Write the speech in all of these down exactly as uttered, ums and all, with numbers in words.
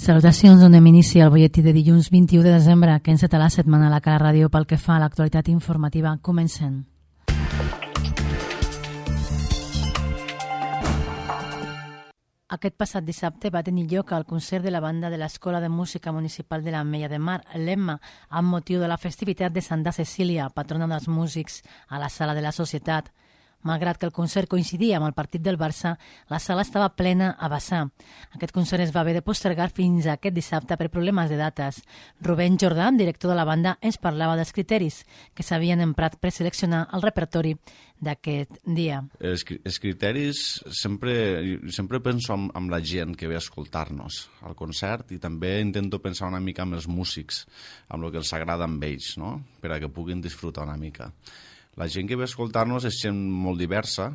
Salutacions, donem inici al butlletí de dilluns vint-i-u de desembre, que enceta la setmana a la Cala Ràdio pel que fa a l'actualitat informativa. Comencem. Aquest passat dissabte va tenir lloc el concert de la banda de l'Escola de Música Municipal de l'Ametlla de Mar, l'Emma, amb motiu de la festivitat de Santa Cecília, patrona dels músics, a la Sala de la Societat. Malgrat que el concert coincidia amb el partit del Barça, la sala estava plena a vessar. Aquest concert es va haver de postergar fins a aquest dissabte per problemes de dates. Rubén Jordà, director de la banda, ens parlava dels criteris que s'havien emprat per seleccionar el repertori d'aquest dia. Els, els criteris, sempre, sempre penso amb, amb la gent que ve a escoltar-nos al concert i també intento pensar una mica amb els músics, amb el que els agrada amb ells, no? Per a que puguin disfrutar una mica. La gent que ve a escoltar-nos és gent molt diversa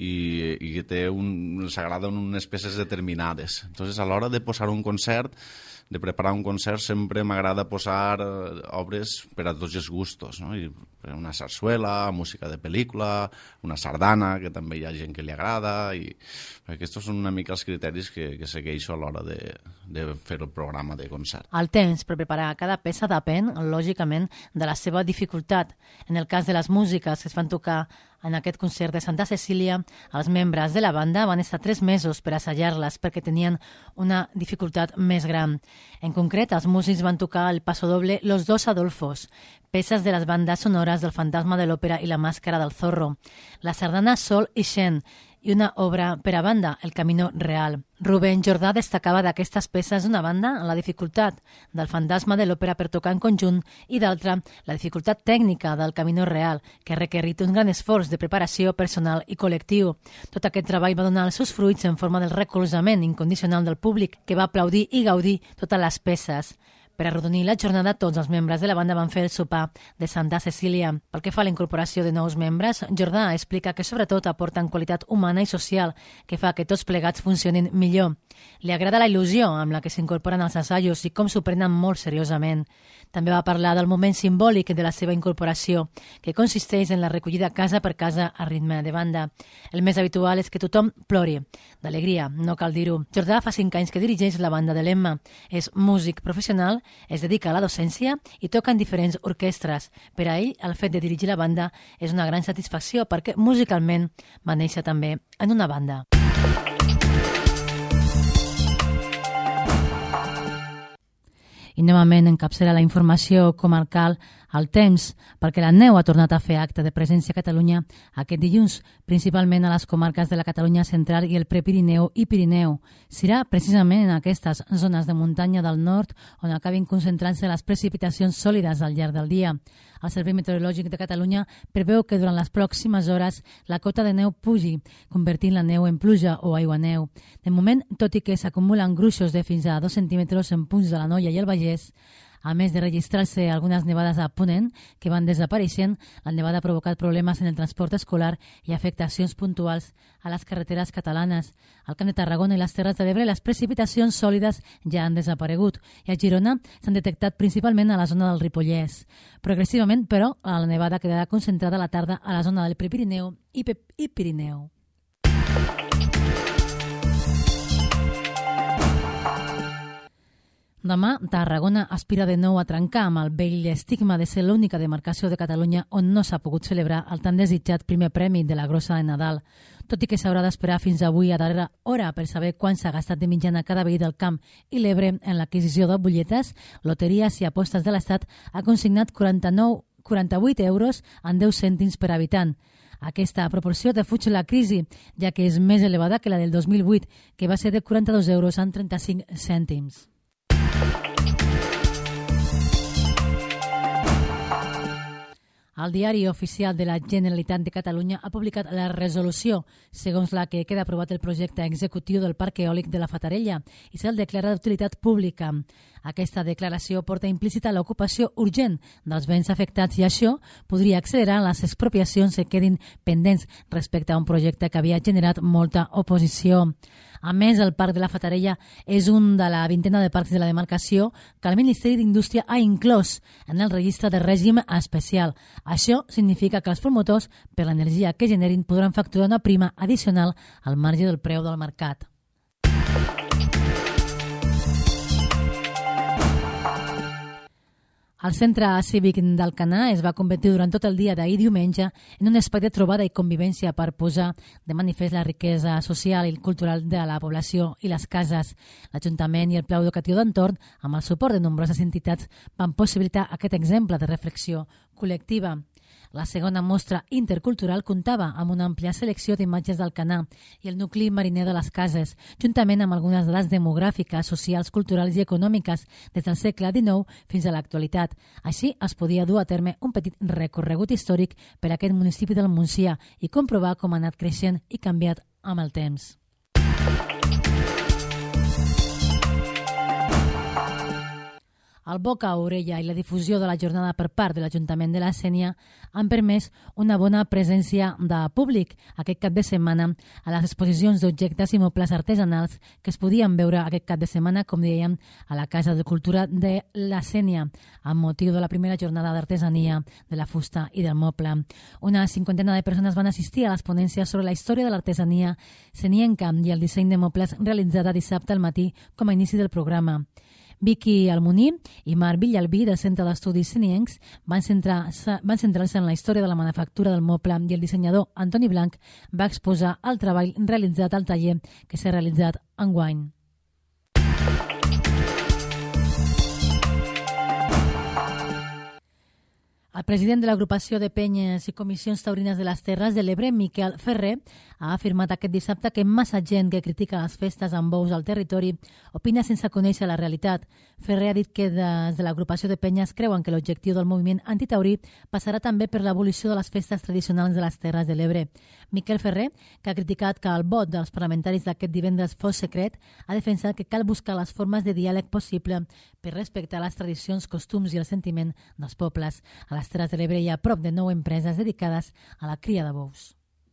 i, i que té un, els agraden unes peces determinades. Entonces, a l'hora de posar un concert, de preparar un concert, sempre m'agrada posar obres per a tots els gustos, no? I una sarsuela, música de pel·lícula, una sardana, que també hi ha gent que li agrada, i aquests són una mica els criteris que, que segueixo a l'hora de, de fer el programa de concert. El temps per preparar cada peça depèn, lògicament, de la seva dificultat. En el cas de les músiques que es van tocar en aquest concert de Santa Cecília, els membres de la banda van estar tres mesos per assajar-les perquè tenien una dificultat més gran. En concret, els músics van tocar el pasodoble Los dos Adolfos, peces de les bandes sonores del Fantasma de l'Òpera i la Màscara del Zorro, la sardana Sol i Xen, i una obra per a banda, El Camino Real. Rubén Jordà destacava d'aquestes peces d'una banda la dificultat del Fantasma de l'Òpera per tocar en conjunt i d'altra la dificultat tècnica del Camino Real, que ha requerit un gran esforç de preparació personal i col·lectiu. Tot aquest treball va donar els seus fruits en forma del recolzament incondicional del públic, que va aplaudir i gaudir totes les peces. Per arrodonir la jornada, tots els membres de la banda van fer el sopar de Santa Cecília. Pel que fa a la incorporació de nous membres, Jordà explica que sobretot aporten qualitat humana i social, que fa que tots plegats funcionin millor. Li agrada la il·lusió amb la que s'incorporen als assajos i com s'ho prenen molt seriosament. També va parlar del moment simbòlic de la seva incorporació, que consisteix en la recollida casa per casa a ritme de banda. El més habitual és que tothom plori, d'alegria, no cal dir-ho. Jordà fa cinc anys que dirigeix la banda de l'Emma. És músic professional, es dedica a la docència i toca en diferents orquestres. Per a ell, el fet de dirigir la banda és una gran satisfacció perquè musicalment va néixer també en una banda. I novament encapçala la informació comarcal al temps, perquè la neu ha tornat a fer acte de presència a Catalunya aquest dilluns, principalment a les comarques de la Catalunya central i el Prepirineu i Pirineu. Serà precisament en aquestes zones de muntanya del nord on acabin concentrant-se les precipitacions sòlides al llarg del dia. El Servei Meteorològic de Catalunya preveu que durant les pròximes hores la cota de neu pugi, convertint la neu en pluja o aiguaneu. De moment, tot i que s'acumulen gruixos de fins a dos centímetres en punts de la Noia i el Vallès, a més de registrar-se algunes nevades a Ponent que van desapareixent, la nevada ha provocat problemes en el transport escolar i afectacions puntuals a les carreteres catalanes. Al Camp de Tarragona i les Terres de l'Ebre les precipitacions sòlides ja han desaparegut i a Girona s'han detectat principalment a la zona del Ripollès. Progressivament, però, la nevada quedarà concentrada a la tarda a la zona del Prepirineu i, Pe- i Pirineu. Demà, Tarragona aspira de nou a trencar amb el vell estigma de ser l'única demarcació de Catalunya on no s'ha pogut celebrar el tan desitjat primer premi de la Grossa de Nadal. Tot i que s'haurà d'esperar fins avui a darrera hora per saber quan s'ha gastat de mitjana cada veí del Camp i l'Ebre en l'adquisició de butlletes, Loteries i Apostes de l'Estat ha consignat quaranta-nou, quaranta-vuit euros en deu cèntims per habitant. Aquesta proporció defuig la crisi, ja que és més elevada que la del dos mil vuit, que va ser de quaranta-dos euros en trenta-cinc cèntims. El Diari Oficial de la Generalitat de Catalunya ha publicat la resolució segons la que queda aprovat el projecte executiu del Parc Eòlic de la Fatarella i se'l declara d'utilitat pública. Aquesta declaració porta implícita l'ocupació urgent dels béns afectats i això podria accelerar les expropiacions que quedin pendents respecte a un projecte que havia generat molta oposició. A més, el Parc de la Fatarella és un de la vintena de parcs de la demarcació que el Ministeri d'Indústria ha inclòs en el registre de règim especial. Això significa que els promotors, per l'energia que generin, podran facturar una prima addicional al marge del preu del mercat. El centre cívic d'Alcanar es va convertir durant tot el dia d'ahir diumenge en un espai de trobada i convivència per posar de manifest la riquesa social i cultural de la població i les cases. L'Ajuntament i el Pla Educatiu d'Entorn, amb el suport de nombroses entitats, van possibilitar aquest exemple de reflexió col·lectiva. La segona mostra intercultural comptava amb una àmplia selecció d'imatges d'Alcanar i el nucli mariner de les cases, juntament amb algunes dades demogràfiques, socials, culturals i econòmiques des del segle dinou fins a l'actualitat. Així es podia dur a terme un petit recorregut històric per a aquest municipi del Montsià i comprovar com ha anat creixent i canviat amb el temps. El boca a orella i la difusió de la jornada per part de l'Ajuntament de la Sénia han permès una bona presència de públic aquest cap de setmana a les exposicions d'objectes i mobles artesanals que es podien veure aquest cap de setmana, com dèiem, a la Casa de Cultura de la Sénia, amb motiu de la primera jornada d'artesania, de la fusta i del moble. Una cinquantena de persones van assistir a les ponències sobre la història de l'artesania senienca i el disseny de mobles realitzada dissabte al matí com a inici del programa. Vicky Almuní i Marc Villalbí, del Centre d'Estudis Seniencs, van centrar-se van centrar-se en la història de la manufactura del moble i el dissenyador Antoni Blanc va exposar el treball realitzat al taller que s'ha realitzat enguany. El president de l'agrupació de penyes i comissions taurines de les Terres de l'Ebre, Miquel Ferrer, ha afirmat aquest dissabte que massa gent que critica les festes amb bous al territori opina sense conèixer la realitat. Ferrer ha dit que des de l'agrupació de penyes creuen que l'objectiu del moviment antitaurí passarà també per l'abolició de les festes tradicionals de les Terres de l'Ebre. Miquel Ferrer, que ha criticat que el vot dels parlamentaris d'aquest divendres fos secret, ha defensat que cal buscar les formes de diàleg possible per respectar les tradicions, costums i el sentiment dels pobles. A les Terres de l'Ebre hi ha prop de nou empreses dedicades a la cria de bous.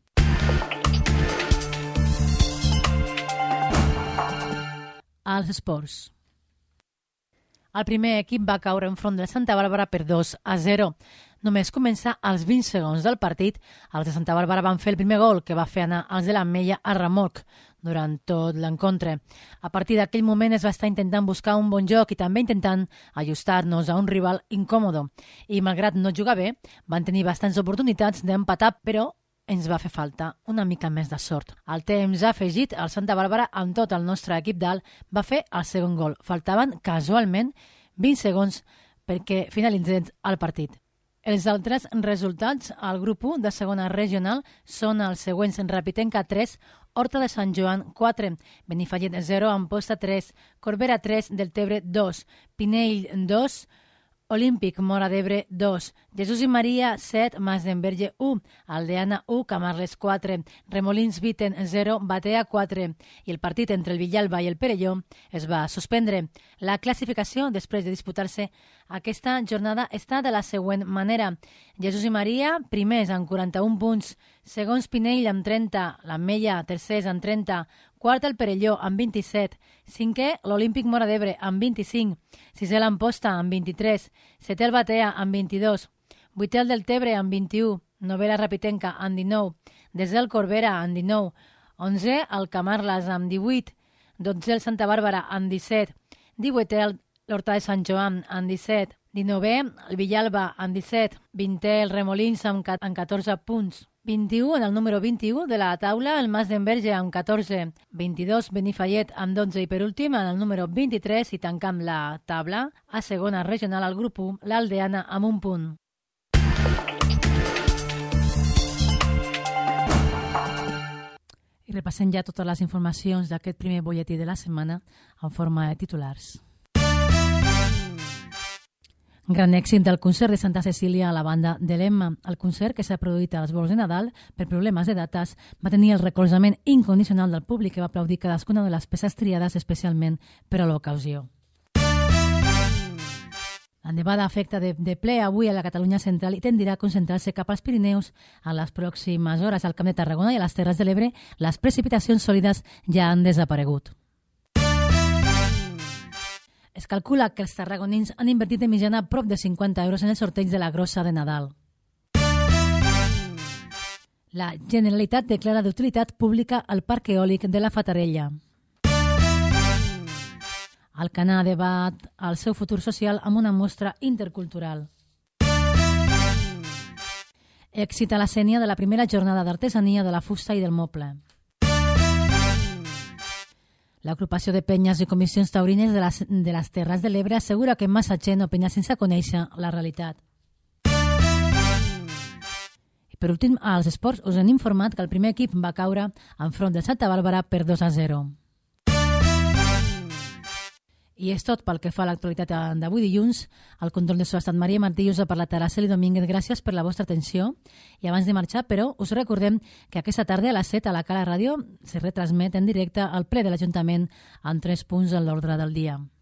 Als esports. El primer equip va caure enfront de Santa Bàrbara per dos a zero. Només començar als vint segons del partit, els de Santa Bàrbara van fer el primer gol, que va fer anar els de l'Ametlla a remolc durant tot l'encontre. A partir d'aquell moment es va estar intentant buscar un bon joc i també intentant ajustar-nos a un rival incòmodo. I malgrat no jugar bé, van tenir bastants oportunitats d'empatar, però ens va fer falta una mica més de sort. Al temps afegit, el Santa Bàrbara, amb tot el nostre equip dalt, va fer el segon gol. Faltaven, casualment, vint segons perquè finalitzés el partit. Els altres resultats al grup u de segona regional són els següents: Rapitenca tres, Horta de Sant Joan quatre, Benifallet zero, Amposta tres, Corbera tres, Deltebre dos, Pinell dos, Olímpic Móra d'Ebre dos, Jesús i Maria set, Mas d'Enverge u, Aldeana u, Camarles quatre, Remolins Viten zero, Batea quatre, i el partit entre el Villalba i el Perelló es va suspendre. La classificació, després de disputar-se aquesta jornada, està de la següent manera. Jesús i Maria, primers amb quaranta-un punts, segons Pinell amb trenta, l'Ametlla tercers amb trenta, quart el Perelló amb vint-i-set, cinquè l'Olímpic Móra d'Ebre amb vint-i-cinc, sisè l'Amposta amb vint-i-tres, setè el Batea amb vint-i-dos, vuitè el Deltebre amb vint-i-u, novè la Rapitenca amb dinou, desè el Corbera amb dinou, onzè el Camarles amb divuit, dotzè el Santa Bàrbara amb disset, divuitè l'Horta de Sant Joan amb disset, dinovè el Villalba amb disset, vintè el Remolins amb catorze punts, vint-i-u en el número vint-i-u de la taula, el Mas d'Enverge amb catorze, vint-i-dos Benifallet amb dotze i per últim en el número vint-i-tres i tancant la taula a segona regional al grup u, l'Aldeana amb un punt. I repassem ja totes les informacions d'aquest primer bolletí de la setmana en forma de titulars. Gran èxit del concert de Santa Cecília a la banda de l'Emma. El concert, que s'ha produït als vols de Nadal per problemes de dates, va tenir el recolzament incondicional del públic, que va aplaudir cadascuna de les peces triades especialment per a l'ocasió. La nevada afecta de, de ple avui a la Catalunya central i tendirà a concentrar-se cap als Pirineus a les pròximes hores. Al Camp de Tarragona i a les Terres de l'Ebre, les precipitacions sòlides ja han desaparegut. Es calcula que els tarragonins han invertit de mitjana prop de cinquanta euros en el sorteig de la grossa de Nadal. La Generalitat declara d'utilitat pública el parc eòlic de la Fatarella. Alcanar debat el seu futur social amb una mostra intercultural. Èxit a la Sénia de la primera jornada d'artesania de la fusta i del moble. L'agrupació de penyes i comissions taurines de les, de les Terres de l'Ebre assegura que massa gent opina sense conèixer la realitat. I per últim, als esports us hem informat que el primer equip va caure enfront de Santa Bàrbara per dos a zero. I és tot pel que fa a l'actualitat d'avui dilluns. El control de so ha estat Maria Martí i us ha parlat Araceli Domínguez. Gràcies per la vostra atenció. I abans de marxar, però, us recordem que aquesta tarda a les set a la Cala Ràdio se retransmet en directe el ple de l'Ajuntament amb tres punts en l'ordre del dia.